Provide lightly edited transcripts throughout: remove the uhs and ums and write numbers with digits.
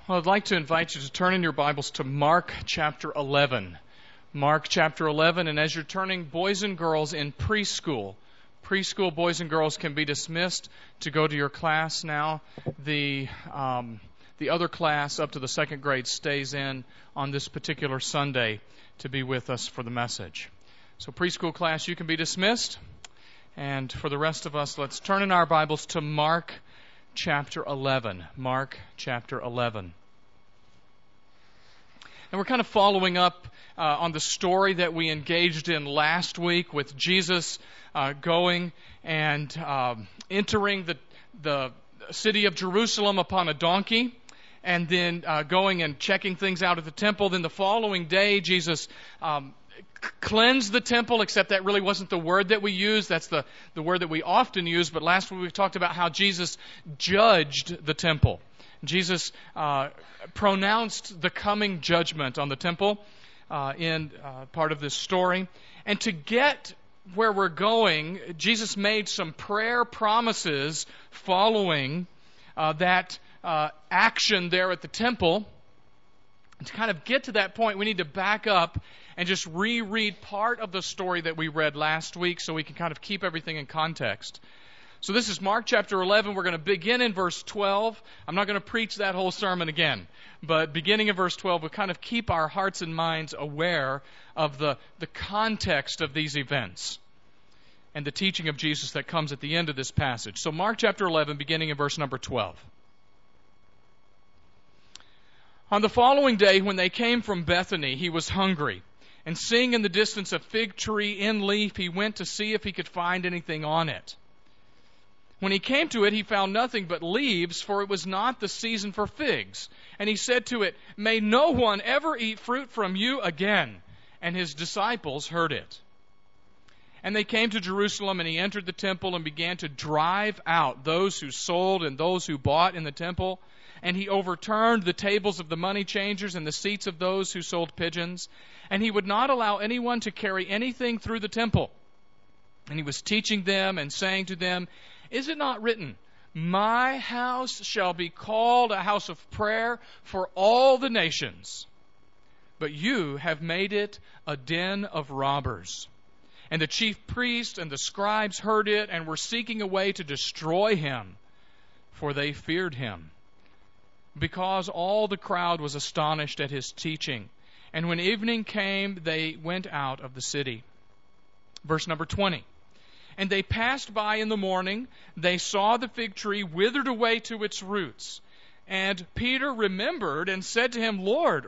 Well, I'd like to invite you to turn in your Bibles to Mark chapter 11. Mark chapter 11, and as you're turning, boys and girls in preschool boys and girls can be dismissed to go to your class now. The other class up to the second grade stays in on this particular Sunday to be with us for the message. So preschool class, you can be dismissed. And for the rest of us, let's turn in our Bibles to Mark chapter 11. Mark chapter 11. And we're kind of following up on the story that we engaged in last week with Jesus going and entering the city of Jerusalem upon a donkey, and then going and checking things out at the temple. Then the following day, Jesus cleansed the temple, except that really wasn't the word that we use. That's the word that we often use. But last week we talked about how Jesus judged the temple. Jesus pronounced the coming judgment on the temple in part of this story. And to get where we're going, Jesus made some prayer promises following that action there at the temple. And to kind of get to that point, we need to back up and just reread part of the story that we read last week so we can kind of keep everything in context. So this is Mark chapter 11. We're going to begin in verse 12. I'm not going to preach that whole sermon again, but beginning in verse 12, we kind of keep our hearts and minds aware of the context of these events and the teaching of Jesus that comes at the end of this passage. So Mark chapter 11, beginning in verse number 12. On the following day, when they came from Bethany, he was hungry. And seeing in the distance a fig tree in leaf, he went to see if he could find anything on it. When he came to it, he found nothing but leaves, for it was not the season for figs. And he said to it, "May no one ever eat fruit from you again." And his disciples heard it. And they came to Jerusalem, and he entered the temple and began to drive out those who sold and those who bought in the temple. And he overturned the tables of the money changers and the seats of those who sold pigeons. And he would not allow anyone to carry anything through the temple. And he was teaching them and saying to them, "Is it not written, 'My house shall be called a house of prayer for all the nations'? But you have made it a den of robbers." And the chief priests and the scribes heard it and were seeking a way to destroy him, for they feared him, because all the crowd was astonished at his teaching. And when evening came, they went out of the city. Verse number 20. And they passed by in the morning. They saw the fig tree withered away to its roots. And Peter remembered and said to him,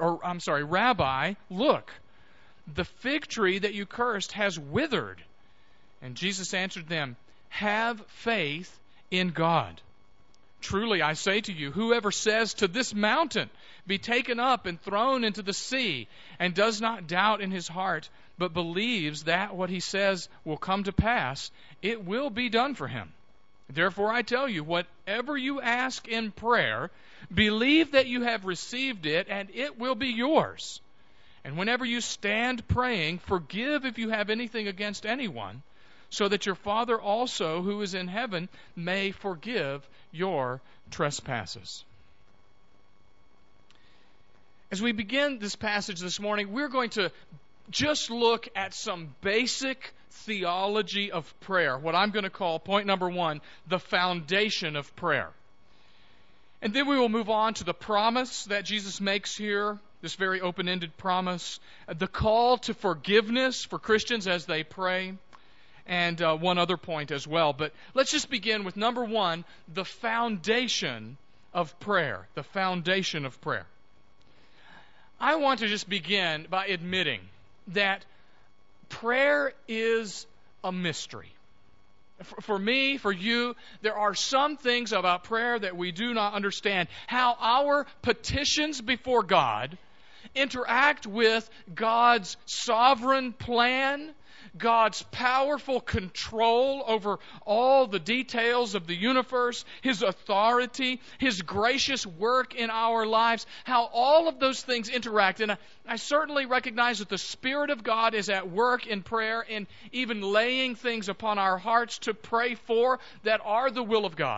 "Rabbi, look, the fig tree that you cursed has withered." And Jesus answered them, "Have faith in God. Truly, I say to you, whoever says to this mountain, 'Be taken up and thrown into the sea,' and does not doubt in his heart, but believes that what he says will come to pass, it will be done for him. Therefore, I tell you, whatever you ask in prayer, believe that you have received it, and it will be yours. And whenever you stand praying, forgive if you have anything against anyone, so that your Father also, who is in heaven, may forgive your trespasses." As we begin this passage this morning, we're going to just look at some basic theology of prayer, what I'm going to call, point number 1, the foundation of prayer. And then we will move on to the promise that Jesus makes here, this very open-ended promise, the call to forgiveness for Christians as they pray, and one other point as well. But let's just begin with number 1, the foundation of prayer. The foundation of prayer. I want to just begin by admitting that prayer is a mystery. For me, for you, there are some things about prayer that we do not understand. How our petitions before God interact with God's sovereign plan, God's powerful control over all the details of the universe, His authority, His gracious work in our lives, how all of those things interact. And I certainly recognize that the Spirit of God is at work in prayer and even laying things upon our hearts to pray for that are the will of God.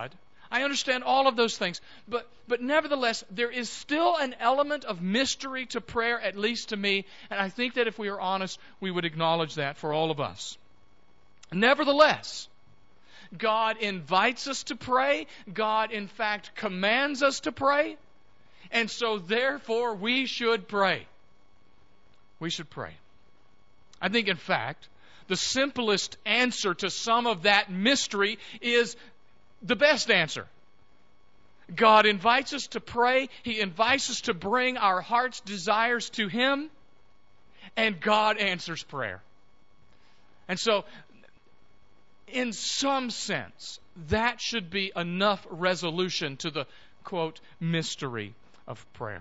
I understand all of those things. But nevertheless, there is still an element of mystery to prayer, at least to me. And I think that if we are honest, we would acknowledge that for all of us. Nevertheless, God invites us to pray. God, in fact, commands us to pray. And so, therefore, we should pray. We should pray. I think, in fact, the simplest answer to some of that mystery is the best answer. God invites us to pray. He invites us to bring our heart's desires to Him. And God answers prayer. And so, in some sense, that should be enough resolution to the, quote, mystery of prayer.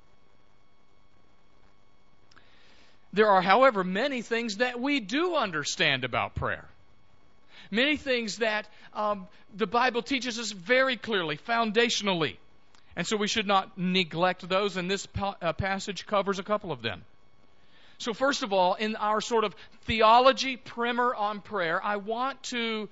There are, however, many things that we do understand about prayer. Many things that the Bible teaches us very clearly, foundationally. And so we should not neglect those, and this passage covers a couple of them. So first of all, in our sort of theology primer on prayer, I want to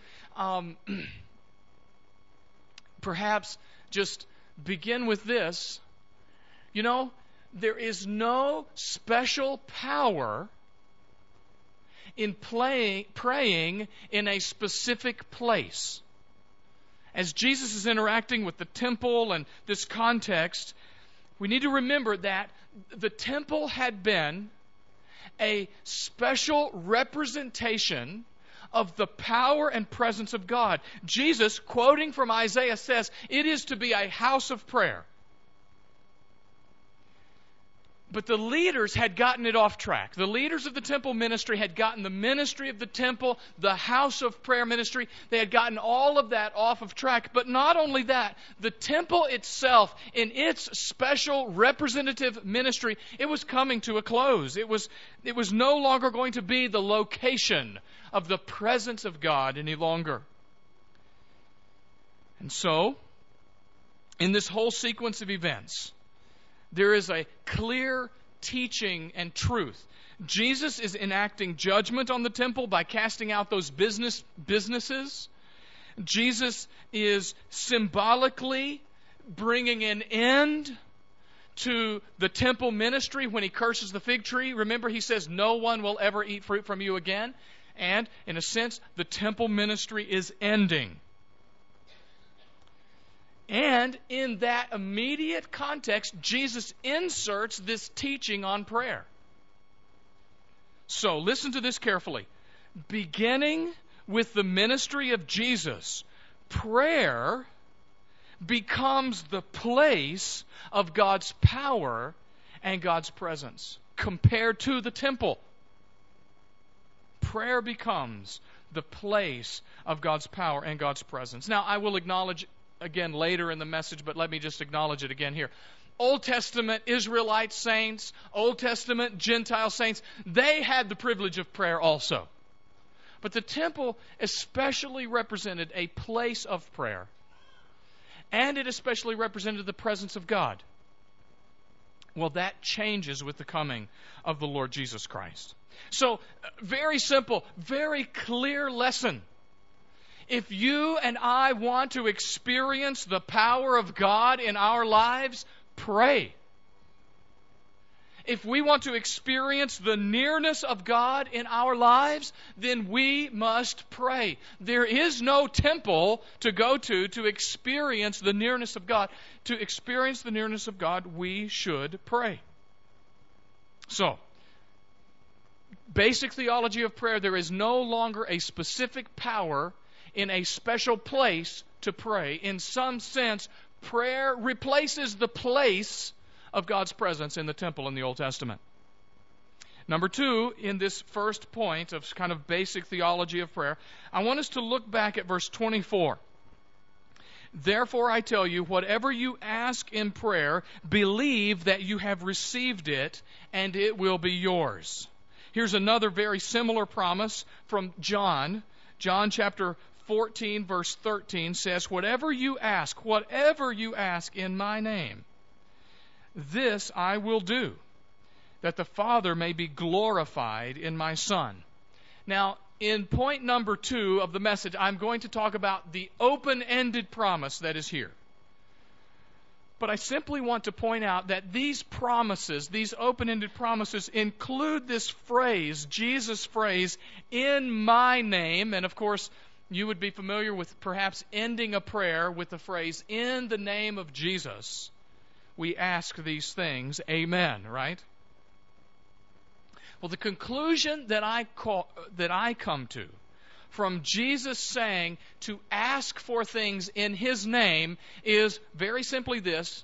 perhaps just begin with this. You know, there is no special power in praying in a specific place. As Jesus is interacting with the temple and this context, we need to remember that the temple had been a special representation of the power and presence of God. Jesus, quoting from Isaiah, says, "It is to be a house of prayer." But the leaders had gotten it off track. The leaders of the temple ministry had gotten the ministry of the temple, the house of prayer ministry. They had gotten all of that off of track. But not only that, the temple itself, in its special representative ministry, it was coming to a close. It was no longer going to be the location of the presence of God any longer. And so, in this whole sequence of events, there is a clear teaching and truth. Jesus is enacting judgment on the temple by casting out those businesses. Jesus is symbolically bringing an end to the temple ministry when He curses the fig tree. Remember, He says, "No one will ever eat fruit from you again." And, in a sense, the temple ministry is ending. And in that immediate context, Jesus inserts this teaching on prayer. So, listen to this carefully. Beginning with the ministry of Jesus, prayer becomes the place of God's power and God's presence compared to the temple. Prayer becomes the place of God's power and God's presence. Now, I will acknowledge again later in the message, but let me just acknowledge it again here. Old Testament Israelite saints, Old Testament Gentile saints, they had the privilege of prayer also. But the temple especially represented a place of prayer. And it especially represented the presence of God. Well, that changes with the coming of the Lord Jesus Christ. So, very simple, very clear lesson. If you and I want to experience the power of God in our lives, pray. If we want to experience the nearness of God in our lives, then we must pray. There is no temple to go to experience the nearness of God. To experience the nearness of God, we should pray. So, basic theology of prayer, there is no longer a specific power in a special place to pray. In some sense, prayer replaces the place of God's presence in the temple in the Old Testament. Number two, in this first point of kind of basic theology of prayer, I want us to look back at verse 24. Therefore I tell you, whatever you ask in prayer, believe that you have received it, and it will be yours. Here's another very similar promise from John. John chapter 14, verse 13 says, whatever you ask in my name, this I will do, that the Father may be glorified in my Son. Now, in point number 2 of the message, I'm going to talk about the open-ended promise that is here. But I simply want to point out that these promises, these open-ended promises, include this phrase, Jesus' phrase, in my name. And of course, you would be familiar with perhaps ending a prayer with the phrase, in the name of Jesus, we ask these things. Amen, right? Well, the conclusion that I come to from Jesus saying to ask for things in His name is very simply this: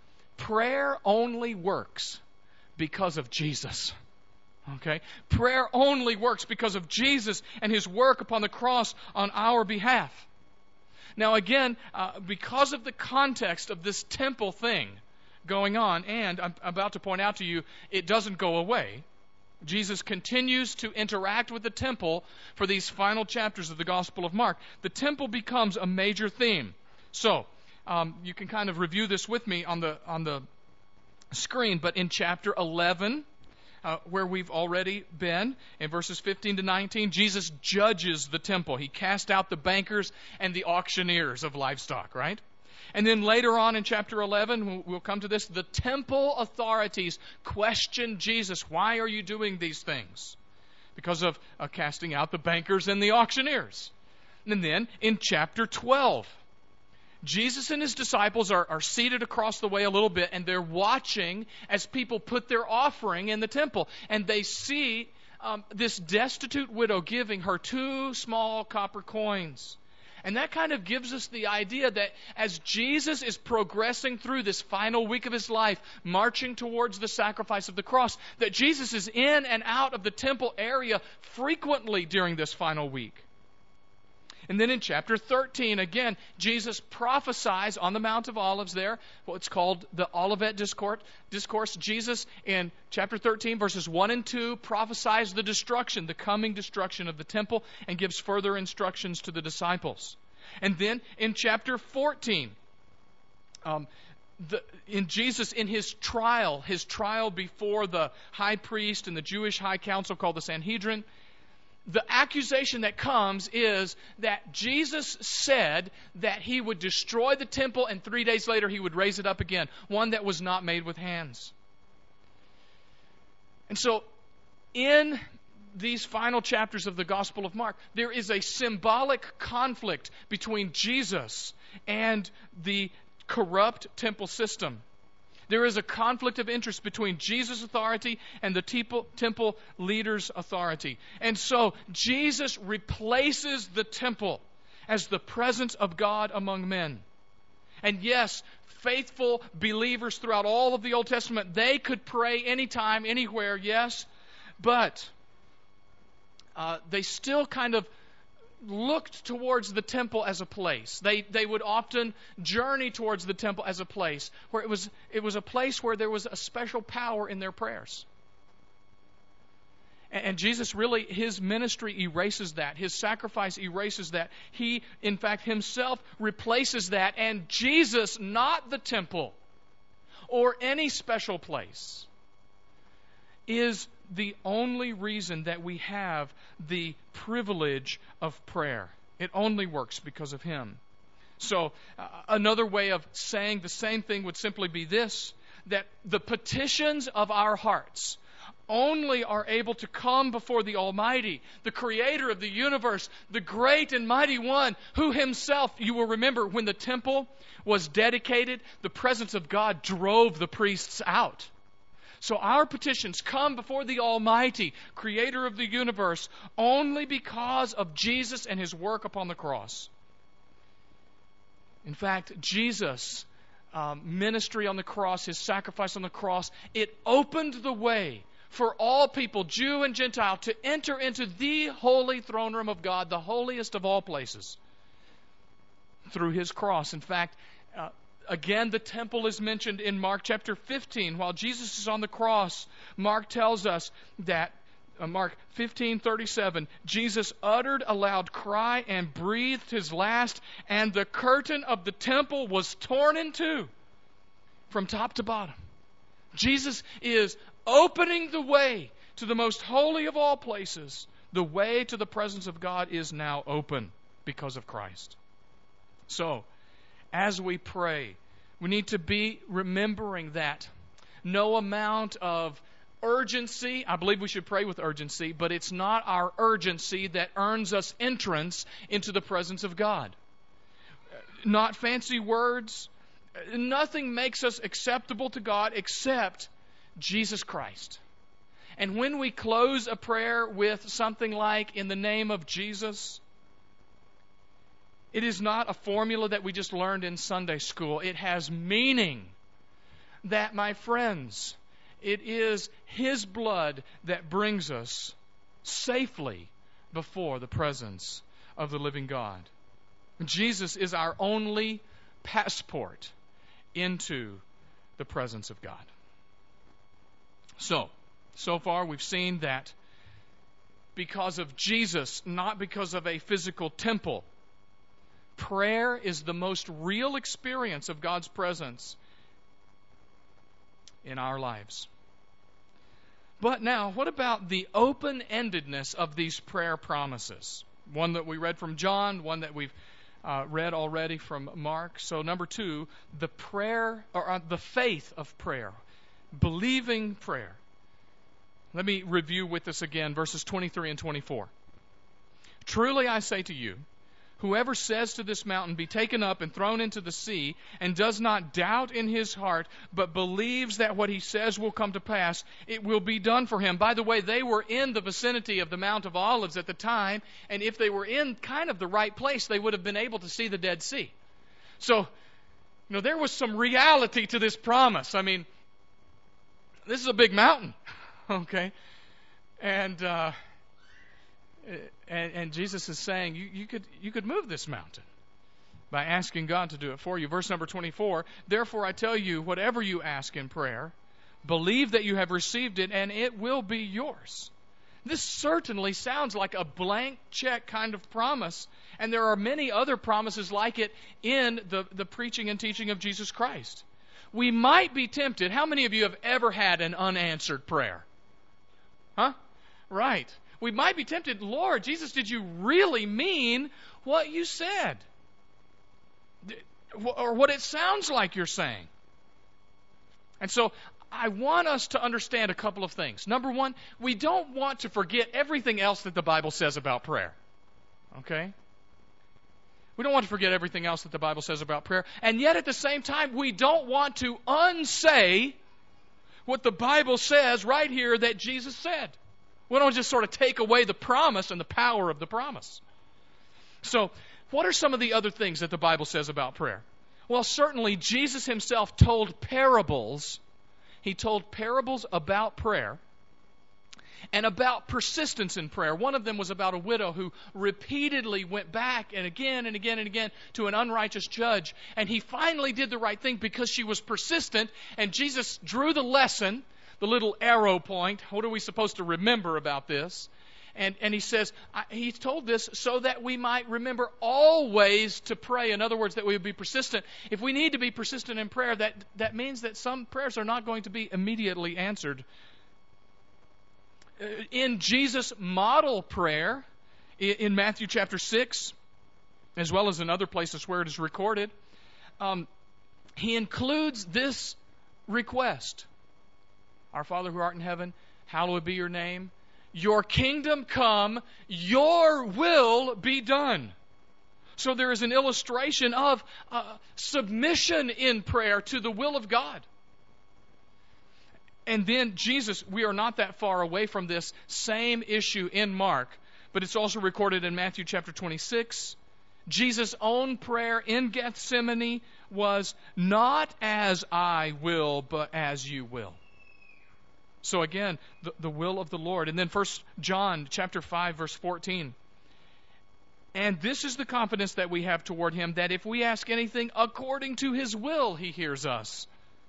prayer only works because of Jesus. Okay? Prayer only works because of Jesus and His work upon the cross on our behalf. Now again, because of the context of this temple thing going on, and I'm about to point out to you, it doesn't go away. Jesus continues to interact with the temple for these final chapters of the Gospel of Mark. The temple becomes a major theme. So, you can kind of review this with me on the screen, but in chapter 11, where we've already been, in verses 15 to 19, Jesus judges the temple. He cast out the bankers and the auctioneers of livestock, right? And then later on in chapter 11, we'll come to this, the temple authorities question Jesus. Why are you doing these things? Because of casting out the bankers and the auctioneers. And then in chapter 12, Jesus and His disciples are seated across the way a little bit, and they're watching as people put their offering in the temple. And they see this destitute widow giving her 2 small copper coins. And that kind of gives us the idea that as Jesus is progressing through this final week of His life, marching towards the sacrifice of the cross, that Jesus is in and out of the temple area frequently during this final week. And then in chapter 13, again, Jesus prophesies on the Mount of Olives there, what's called the Olivet Discourse. Jesus, in chapter 13, verses 1 and 2, prophesies the destruction, the coming destruction of the temple, and gives further instructions to the disciples. And then in chapter 14, in His trial before the high priest and the Jewish high council called the Sanhedrin, the accusation that comes is that Jesus said that He would destroy the temple and 3 days later He would raise it up again, one that was not made with hands. And so, in these final chapters of the Gospel of Mark, there is a symbolic conflict between Jesus and the corrupt temple system. There is a conflict of interest between Jesus' authority and the temple leaders' authority. And so Jesus replaces the temple as the presence of God among men. And yes, faithful believers throughout all of the Old Testament, they could pray anytime, anywhere, yes, but they still kind of looked towards the temple as a place. They would often journey towards the temple as a place where it was a place where there was a special power in their prayers. And Jesus really, His ministry erases that. His sacrifice erases that. He, in fact, Himself replaces that. And Jesus, not the temple or any special place, is the only reason that we have the privilege of prayer. It only works because of Him. So, another way of saying the same thing would simply be this, that the petitions of our hearts only are able to come before the Almighty, the Creator of the universe, the great and mighty One, who Himself, you will remember, when the temple was dedicated, the presence of God drove the priests out. So our petitions come before the Almighty, Creator of the universe, only because of Jesus and His work upon the cross. In fact, Jesus' ministry on the cross, His sacrifice on the cross, it opened the way for all people, Jew and Gentile, to enter into the holy throne room of God, the holiest of all places, through His cross. In fact, again, the temple is mentioned in Mark chapter 15. While Jesus is on the cross, Mark tells us that, Mark 15:37, Jesus uttered a loud cry and breathed His last, and the curtain of the temple was torn in two from top to bottom. Jesus is opening the way to the most holy of all places The way to the presence of God is now open because of Christ. So, as we pray, we need to be remembering that no amount of urgency, I believe we should pray with urgency, but it's not our urgency that earns us entrance into the presence of God. Not fancy words. Nothing makes us acceptable to God except Jesus Christ. And when we close a prayer with something like, in the name of Jesus, it is not a formula that we just learned in Sunday school. It has meaning. That, my friends, it is His blood that brings us safely before the presence of the living God. Jesus is our only passport into the presence of God. So far we've seen that because of Jesus, not because of a physical temple, prayer is the most real experience of God's presence in our lives. But now, what about the open-endedness of these prayer promises? One that we read from John, one that we've read already from Mark. So number 2, the prayer, or the faith of prayer, believing prayer. Let me review with us again verses 23 and 24. Truly I say to you, whoever says to this mountain, be taken up and thrown into the sea, and does not doubt in his heart, but believes that what he says will come to pass, it will be done for him. By the way, they were in the vicinity of the Mount of Olives at the time, and if they were in kind of the right place, they would have been able to see the Dead Sea. So, there was some reality to this promise. I mean, this is a big mountain, okay? And Jesus is saying, you could move this mountain by asking God to do it for you. Verse number 24, therefore I tell you, whatever you ask in prayer, believe that you have received it, and it will be yours. This certainly sounds like a blank check kind of promise, and there are many other promises like it in the preaching and teaching of Jesus Christ. We might be tempted. How many of you have ever had an unanswered prayer? Huh? Right. We might be tempted, Lord, Jesus, did you really mean what you said? Or what it sounds like you're saying? And so I want us to understand a couple of things. Number one, we don't want to forget everything else that the Bible says about prayer. Okay? We don't want to forget everything else that the Bible says about prayer. And yet at the same time, we don't want to unsay what the Bible says right here that Jesus said. We don't just sort of take away the promise and the power of the promise. So, what are some of the other things that the Bible says about prayer? Well, certainly Jesus himself told parables. He told parables about prayer and about persistence in prayer. One of them was about a widow who repeatedly went back and again and again and again to an unrighteous judge. And he finally did the right thing because she was persistent, and Jesus drew the lesson, the little arrow point. What are we supposed to remember about this? And he says, he told this so that we might remember always to pray. In other words, that we would be persistent. If we need to be persistent in prayer, that means that some prayers are not going to be immediately answered. In Jesus' model prayer, in Matthew chapter 6, as well as in other places where it is recorded, he includes this request. Our Father who art in heaven, hallowed be your name. Your kingdom come, your will be done. So there is an illustration of submission in prayer to the will of God. And then Jesus, we are not that far away from this same issue in Mark, but it's also recorded in Matthew chapter 26. Jesus' own prayer in Gethsemane was, not as I will, but as you will. So again, the will of the Lord. And then 1 John chapter 5, verse 14. And this is the confidence that we have toward him, that if we ask anything according to his will, he hears us.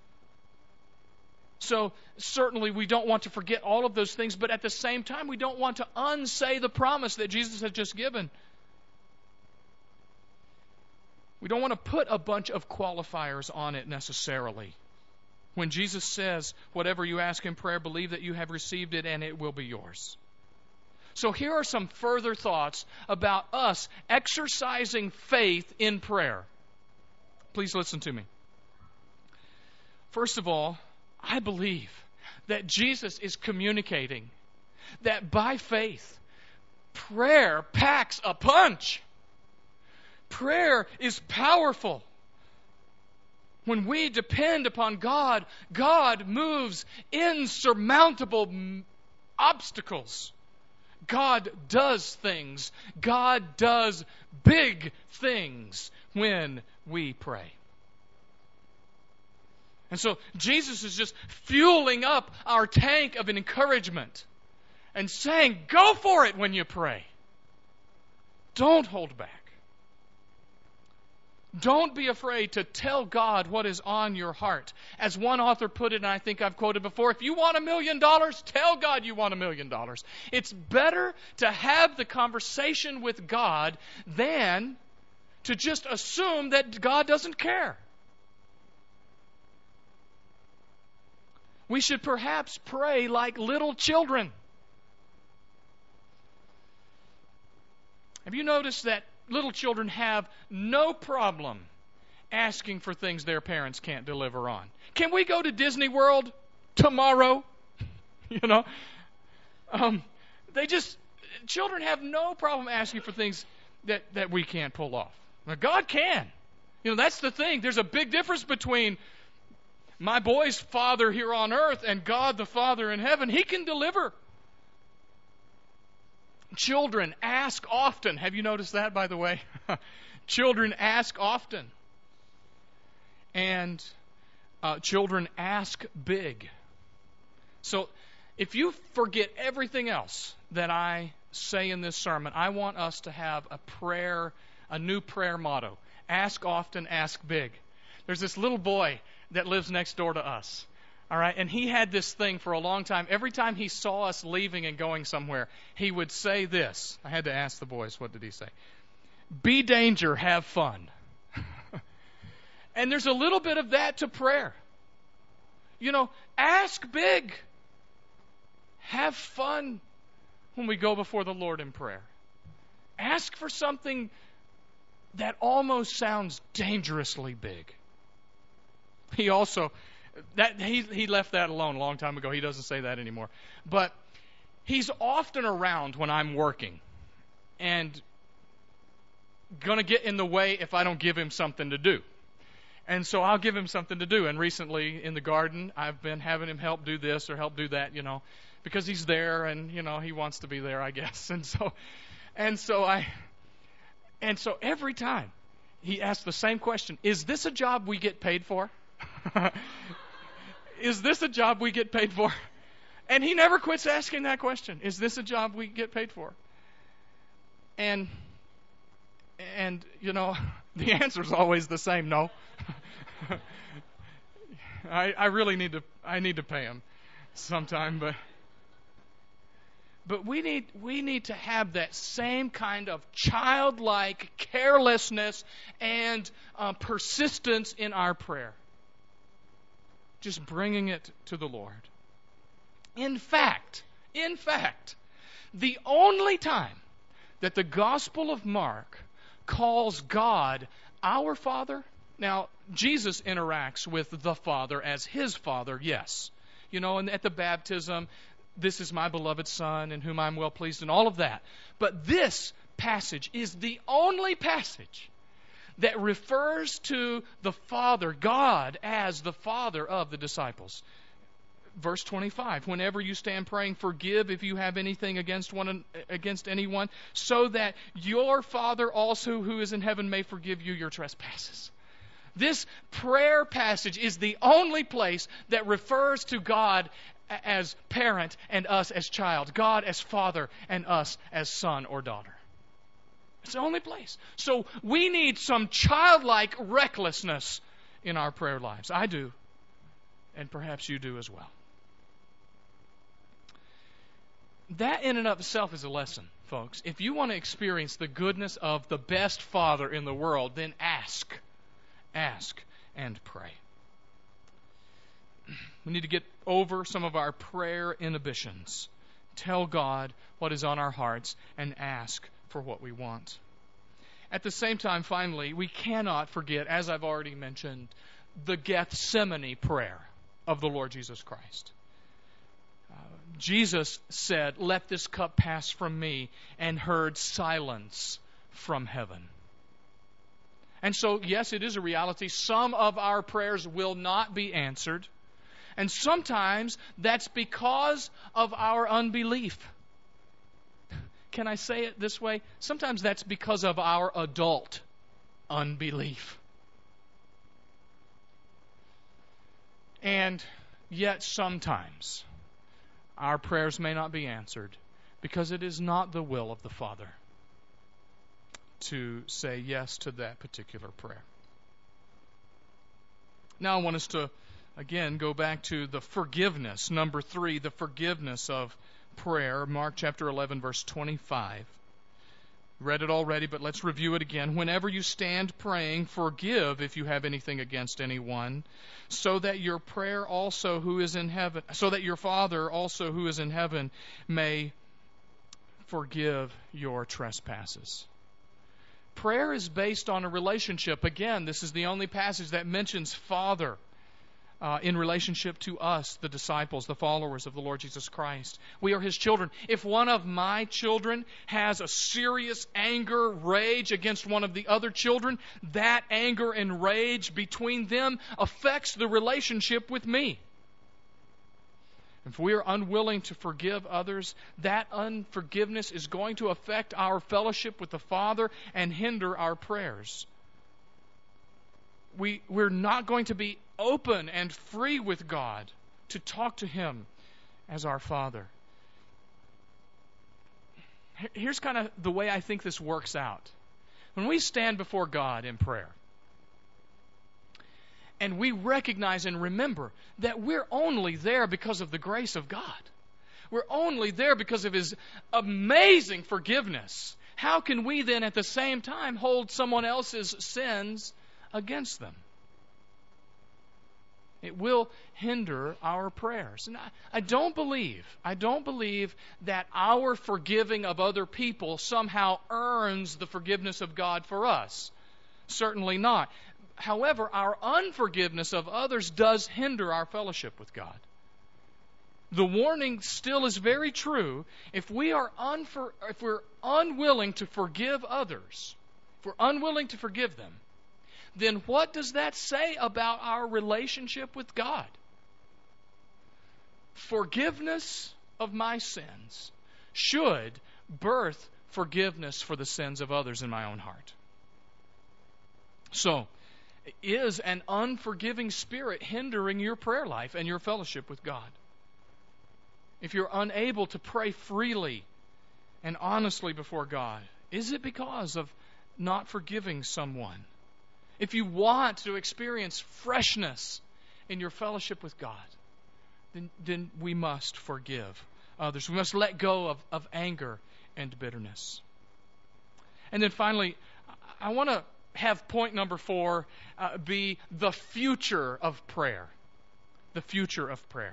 So certainly we don't want to forget all of those things, but at the same time we don't want to unsay the promise that Jesus has just given. We don't want to put a bunch of qualifiers on it necessarily. When Jesus says, whatever you ask in prayer, believe that you have received it and it will be yours. So here are some further thoughts about us exercising faith in prayer. Please listen to me. First of all, I believe that Jesus is communicating that by faith, prayer packs a punch. Prayer is powerful. When we depend upon God, God moves insurmountable obstacles. God does things. God does big things when we pray. And so Jesus is just fueling up our tank of an encouragement and saying, go for it when you pray. Don't hold back. Don't be afraid to tell God what is on your heart. As one author put it, and I think I've quoted before, if you want $1 million, tell God you want $1 million. It's better to have the conversation with God than to just assume that God doesn't care. We should perhaps pray like little children. Have you noticed that little children have no problem asking for things their parents can't deliver on? Can we go to Disney World tomorrow? Children have no problem asking for things that we can't pull off. Now, God can. That's the thing. There's a big difference between my boy's father here on earth and God the Father in heaven. He can deliver. Children ask often. Have you noticed that, by the way? Children ask often. And children ask big. So if you forget everything else that I say in this sermon, I want us to have a new prayer motto. Ask often, ask big. There's this little boy that lives next door to us. All right, and he had this thing for a long time. Every time he saw us leaving and going somewhere, he would say this. I had to ask the boys, what did he say? Be danger, have fun. And there's a little bit of that to prayer. Ask big. Have fun when we go before the Lord in prayer. Ask for something that almost sounds dangerously big. He also... he left that alone a long time ago. He doesn't say that anymore. But he's often around when I'm working and going to get in the way if I don't give him something to do. And so I'll give him something to do. And recently in the garden, I've been having him help do this or help do that, because he's there and, he wants to be there, I guess. And so every time he asks the same question, is this a job we get paid for? Is this a job we get paid for? And he never quits asking that question. Is this a job we get paid for? And the answer is always the same, no. I really need to pay him sometime, but we need to have that same kind of childlike carelessness and persistence in our prayer. Just bringing it to the Lord. In fact, the only time that the Gospel of Mark calls God our Father, now Jesus interacts with the Father as His Father, yes. And at the baptism, this is my beloved Son in whom I'm well pleased and all of that. But this passage is the only passage that refers to the Father, God, as the Father of the disciples. Verse 25, whenever you stand praying, forgive if you have anything against anyone, so that your Father also who is in heaven may forgive you your trespasses. This prayer passage is the only place that refers to God as parent and us as child, God as Father and us as son or daughter. It's the only place. So we need some childlike recklessness in our prayer lives. I do, and perhaps you do as well. That in and of itself is a lesson, folks. If you want to experience the goodness of the best Father in the world, then ask and pray. We need to get over some of our prayer inhibitions tell God what is on our hearts and ask for what we want. At the same time, finally, we cannot forget, as I've already mentioned, the Gethsemane prayer of the Lord Jesus Christ. Jesus said, "Let this cup pass from me," and heard silence from heaven. And so, yes, it is a reality. Some of our prayers will not be answered. And sometimes that's because of our unbelief. Can I say it this way? Sometimes that's because of our adult unbelief. And yet sometimes our prayers may not be answered because it is not the will of the Father to say yes to that particular prayer. Now I want us to, again, go back to the forgiveness. Number 3, the forgiveness of prayer. Mark chapter 11, verse 25. Read it already, but let's review it again. Whenever you stand praying, forgive if you have anything against anyone, so that your prayer also who is in heaven, so that your Father also who is in heaven may forgive your trespasses. Prayer is based on a relationship. Again, this is the only passage that mentions Father in relationship to us, the disciples, the followers of the Lord Jesus Christ. We are His children. If one of my children has a serious anger, rage against one of the other children, that anger and rage between them affects the relationship with me. If we are unwilling to forgive others, that unforgiveness is going to affect our fellowship with the Father and hinder our prayers. We're not going to be open and free with God to talk to Him as our Father. Here's kind of the way I think this works out. When we stand before God in prayer, and we recognize and remember that we're only there because of the grace of God. We're only there because of His amazing forgiveness. How can we then at the same time hold someone else's sins against them? It will hinder our prayers. And I don't believe that our forgiving of other people somehow earns the forgiveness of God for us. Certainly not. However, our unforgiveness of others does hinder our fellowship with God. The warning still is very true. If we're unwilling to forgive others, if we're unwilling to forgive them, then what does that say about our relationship with God? Forgiveness of my sins should birth forgiveness for the sins of others in my own heart. So, is an unforgiving spirit hindering your prayer life and your fellowship with God? If you're unable to pray freely and honestly before God, is it because of not forgiving someone? If you want to experience freshness in your fellowship with God, then we must forgive others. We must let go of anger and bitterness. And then finally, I want to have point number 4 be the future of prayer. The future of prayer.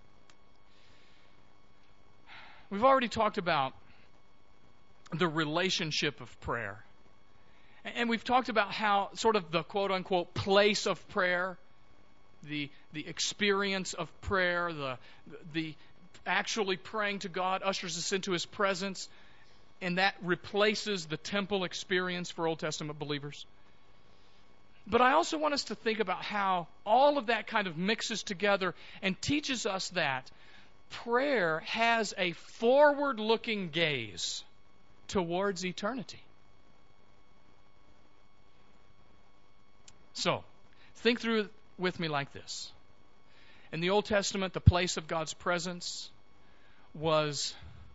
We've already talked about the relationship of prayer. And we've talked about how sort of the quote-unquote place of prayer, the experience of prayer, the actually praying to God ushers us into His presence, and that replaces the temple experience for Old Testament believers. But I also want us to think about how all of that kind of mixes together and teaches us that prayer has a forward-looking gaze towards eternity. So, think through it with me like this. In the Old Testament, the place of God's presence was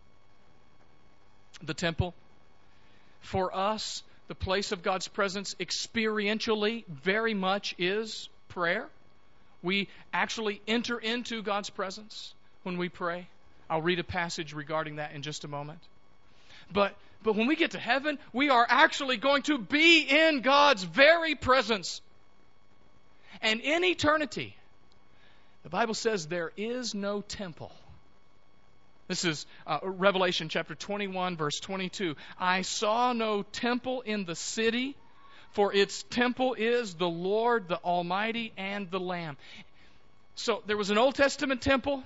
the temple. For us, the place of God's presence experientially very much is prayer. We actually enter into God's presence when we pray. I'll read a passage regarding that in just a moment. But when we get to heaven, we are actually going to be in God's very presence. And in eternity, the Bible says there is no temple. This is Revelation chapter 21, verse 22. I saw no temple in the city, for its temple is the Lord, the Almighty, and the Lamb. So there was an Old Testament temple.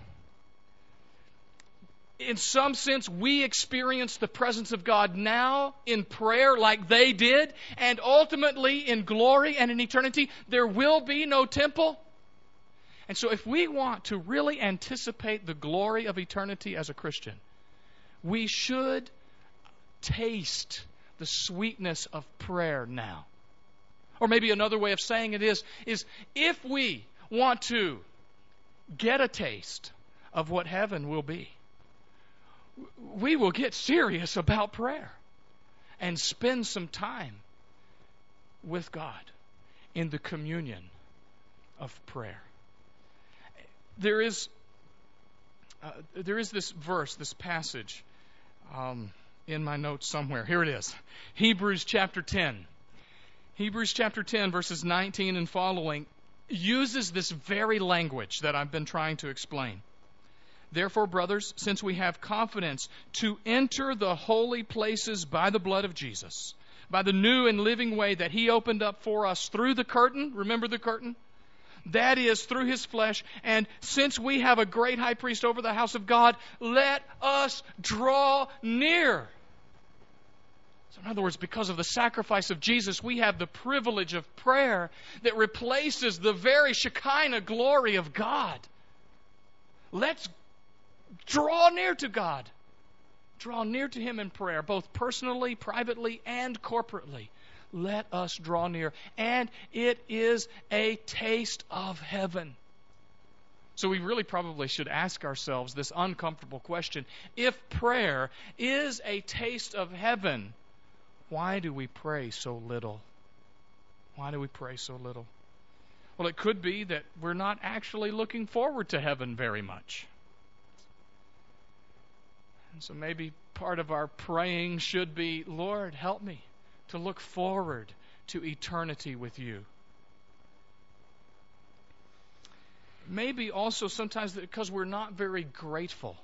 In some sense, we experience the presence of God now in prayer like they did, and ultimately in glory and in eternity, there will be no temple. And so if we want to really anticipate the glory of eternity as a Christian, we should taste the sweetness of prayer now. Or maybe another way of saying it is if we want to get a taste of what heaven will be, we will get serious about prayer and spend some time with God in the communion of prayer. There is this verse, this passage in my notes somewhere. Here it is. Hebrews chapter 10. Hebrews chapter 10, verses 19 and following, uses this very language that I've been trying to explain. Therefore, brothers, since we have confidence to enter the holy places by the blood of Jesus, by the new and living way that He opened up for us through the curtain, remember the curtain? That is, through His flesh. And since we have a great high priest over the house of God, let us draw near. So in other words, because of the sacrifice of Jesus, we have the privilege of prayer that replaces the very Shekinah glory of God. Let's draw near to God. Draw near to Him in prayer, both personally, privately, and corporately. Let us draw near. And it is a taste of heaven. So we really probably should ask ourselves this uncomfortable question. If prayer is a taste of heaven, why do we pray so little? Why do we pray so little? Well, it could be that we're not actually looking forward to heaven very much. And so maybe part of our praying should be, Lord, help me to look forward to eternity with You. Maybe also sometimes because we're not very grateful.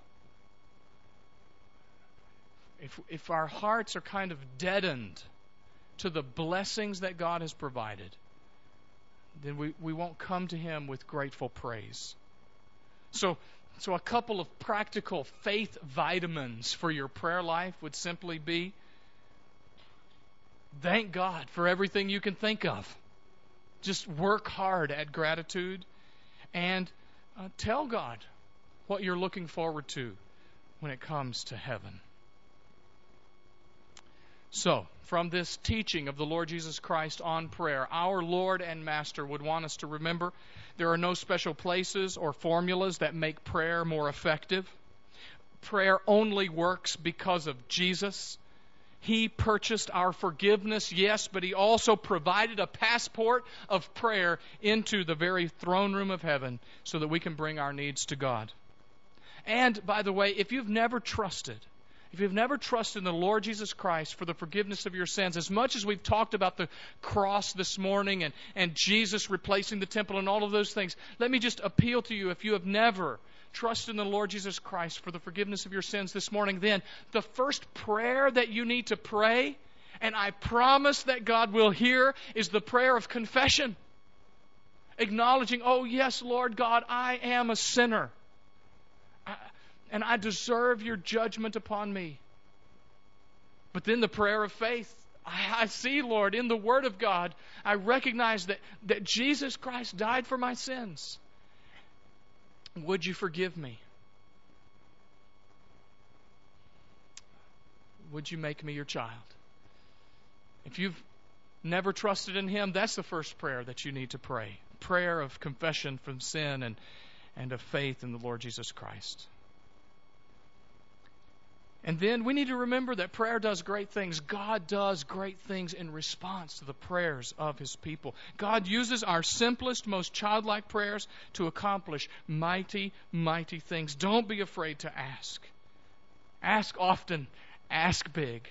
If our hearts are kind of deadened to the blessings that God has provided, then we won't come to Him with grateful praise. So a couple of practical faith vitamins for your prayer life would simply be, thank God for everything you can think of. Just work hard at gratitude and tell God what you're looking forward to when it comes to heaven. So, from this teaching of the Lord Jesus Christ on prayer, our Lord and Master would want us to remember there are no special places or formulas that make prayer more effective. Prayer only works because of Jesus. He purchased our forgiveness, yes, but He also provided a passport of prayer into the very throne room of heaven so that we can bring our needs to God. And, by the way, if you've never trusted in the Lord Jesus Christ for the forgiveness of your sins, as much as we've talked about the cross this morning and Jesus replacing the temple and all of those things, let me just appeal to you, if you have never trusted in the Lord Jesus Christ for the forgiveness of your sins this morning, then the first prayer that you need to pray, and I promise that God will hear, is the prayer of confession. Acknowledging, oh yes, Lord God, I am a sinner. And I deserve Your judgment upon me. But then the prayer of faith. I see, Lord, in the Word of God, I recognize that Jesus Christ died for my sins. Would You forgive me? Would You make me Your child? If you've never trusted in Him, that's the first prayer that you need to pray. Prayer of confession from sin and of faith in the Lord Jesus Christ. And then we need to remember that prayer does great things. God does great things in response to the prayers of His people. God uses our simplest, most childlike prayers to accomplish mighty, mighty things. Don't be afraid to ask. Ask often. Ask big.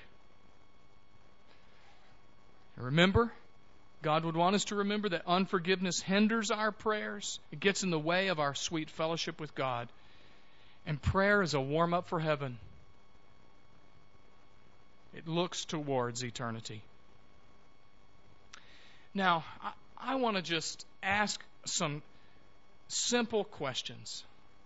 And remember, God would want us to remember that unforgiveness hinders our prayers. It gets in the way of our sweet fellowship with God. And prayer is a warm-up for heaven. It looks towards eternity. Now, I want to just ask some simple questions.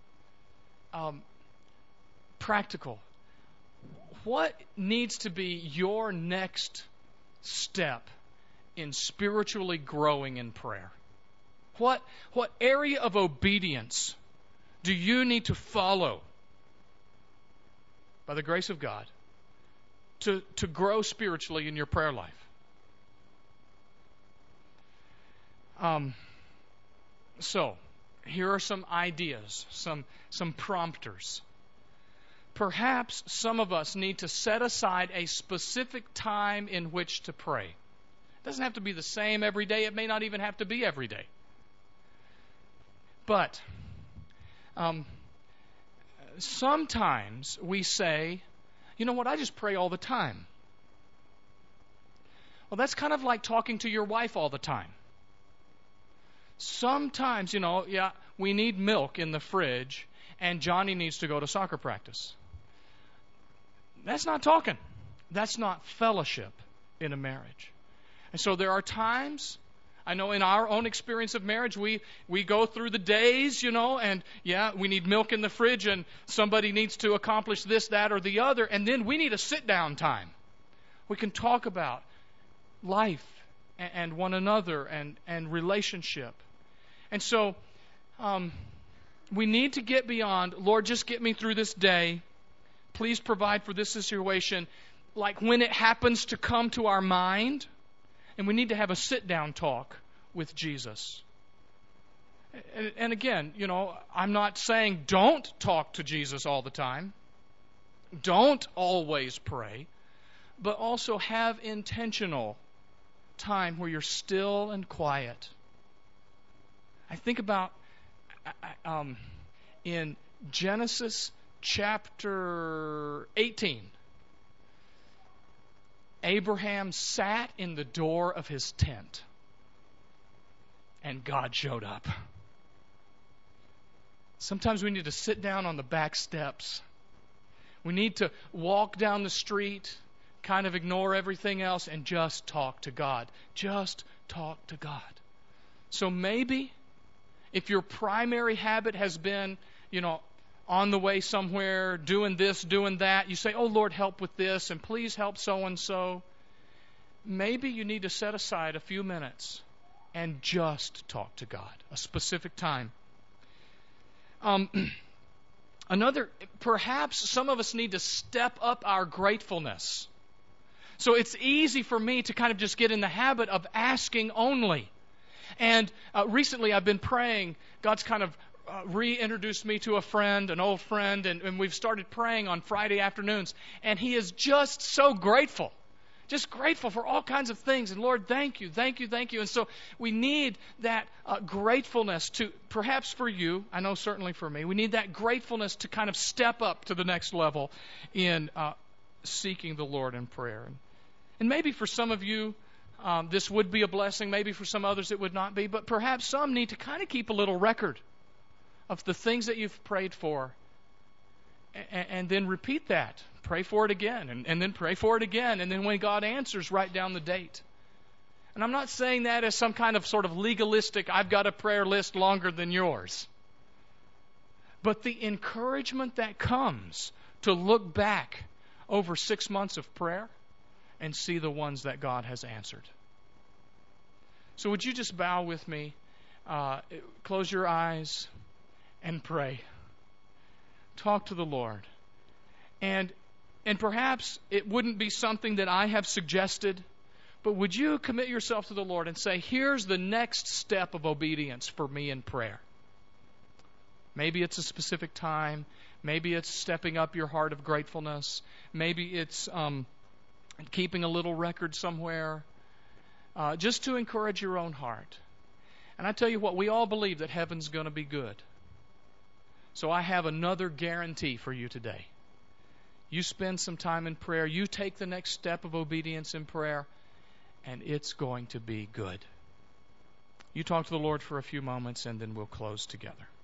Practical. What needs to be your next step in spiritually growing in prayer? What area of obedience do you need to follow by the grace of God to grow spiritually in your prayer life? So, here are some ideas, some prompters. Perhaps some of us need to set aside a specific time in which to pray. It doesn't have to be the same every day. It may not even have to be every day. But sometimes we say, you know what, I just pray all the time. Well, that's kind of like talking to your wife all the time. Sometimes, we need milk in the fridge and Johnny needs to go to soccer practice. That's not talking. That's not fellowship in a marriage. And so there are times, I know in our own experience of marriage, we go through the days, and we need milk in the fridge and somebody needs to accomplish this, that, or the other, and then we need a sit-down time. We can talk about life and one another and relationship. And so we need to get beyond, Lord, just get me through this day. Please provide for this situation. Like when it happens to come to our mind, and we need to have a sit-down talk with Jesus. And again, I'm not saying don't talk to Jesus all the time. Don't always pray. But also have intentional time where you're still and quiet. I think about in Genesis chapter 18, Abraham sat in the door of his tent and God showed up. Sometimes we need to sit down on the back steps. We need to walk down the street, kind of ignore everything else and just talk to God. Just talk to God. So maybe if your primary habit has been, on the way somewhere, doing this, doing that, you say, oh, Lord, help with this, and please help so-and-so. Maybe you need to set aside a few minutes and just talk to God, a specific time. Perhaps some of us need to step up our gratefulness. So it's easy for me to kind of just get in the habit of asking only. And recently I've been praying. God's kind of reintroduced me to a friend, an old friend, and we've started praying on Friday afternoons. And he is just so grateful. Just grateful for all kinds of things. And Lord, thank you, thank you, thank you. And so we need that gratefulness to, perhaps for you, I know certainly for me, we need that gratefulness to kind of step up to the next level in seeking the Lord in prayer. And maybe for some of you, this would be a blessing. Maybe for some others it would not be. But perhaps some need to kind of keep a little record of the things that you've prayed for. And then repeat that. Pray for it again. And then pray for it again. And then when God answers, write down the date. And I'm not saying that as some kind of sort of legalistic, I've got a prayer list longer than yours. But the encouragement that comes to look back over 6 months of prayer and see the ones that God has answered. So would you just bow with me, close your eyes, and pray. Talk to the Lord. And perhaps it wouldn't be something that I have suggested, but would you commit yourself to the Lord and say, here's the next step of obedience for me in prayer. Maybe it's a specific time. Maybe it's stepping up your heart of gratefulness. Maybe it's keeping a little record somewhere, just to encourage your own heart. And I tell you what, we all believe that heaven's going to be good. So I have another guarantee for you today. You spend some time in prayer, you take the next step of obedience in prayer, and it's going to be good. You talk to the Lord for a few moments, and then we'll close together.